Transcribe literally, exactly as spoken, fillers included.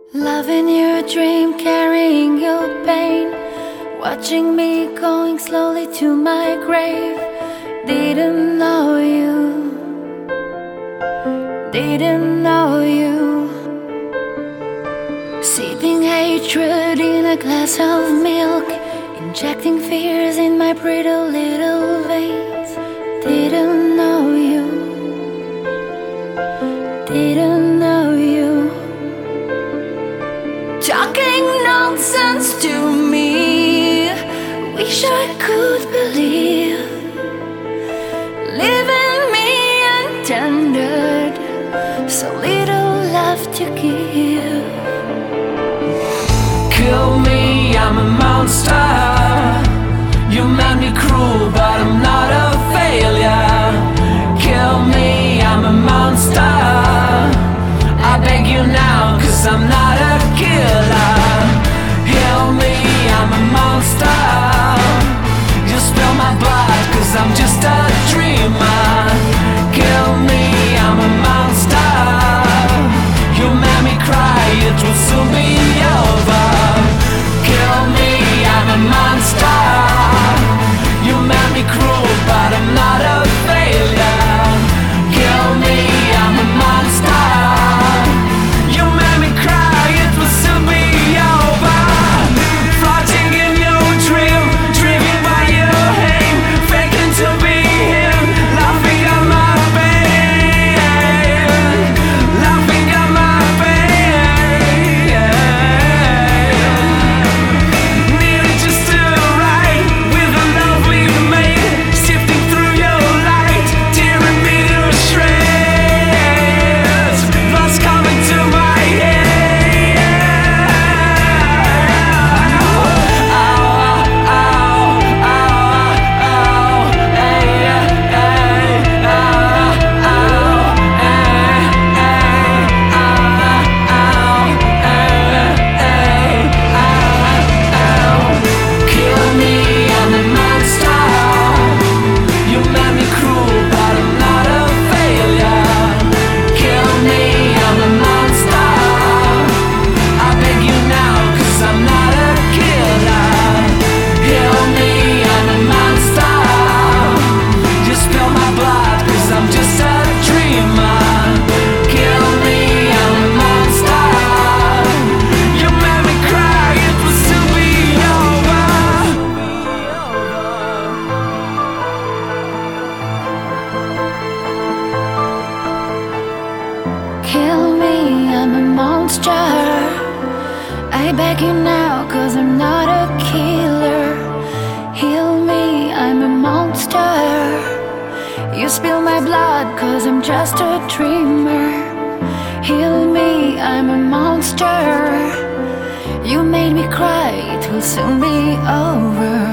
Loving your dream, carrying your pain, watching me going slowly to my grave. Didn't know you, didn't know you. Sipping hatred in a glass of milk, injecting fears in my pretty little veins. Didn't know you, didn't know you. Talking nonsense to me, wish I could believe. Leaving me untended, so little love to give. Kill me, I'm a monster. You made me cruel, but I'm not a failure. Kill me, I'm a monster. I beg you now, cause I'm not a killer. Heal me, I'm a monster. You spill my blood, cause I'm just a dreamer. Kill me, I'm a monster. You made me cry, it will soon be over. Kill me, I'm a monster. You made me cruel, but I'm not a failure. Kill me, I'm a monster. You made me cry, it will soon be over. Floating in your dream, driven by your aim, faking to be him, laughing at my pain, laughing at my pain. Nearly just to right with the love we've made, sifting through your light, tearing me to shreds. Thoughts coming to my head. Ow, ow, ow, ow, ay, ay, ow, ow, ay, ay, ow, ow, kill me, I'm a monster. You made me cruel, but I'm not a failure. Kill me, I'm a monster. I beg you now, cause I'm not a killer. Heal me, I'm a monster. You spill my blood, cause I'm just a dreamer. Kill me, I'm a monster. You made me cry, it will soon be over. Kill me, I'm a monster. I beg you now, cause I'm not a killer. Heal me, I'm a monster. You spill my blood, cause I'm just a dreamer. Heal me, I'm a monster. You made me cry, it will soon be over.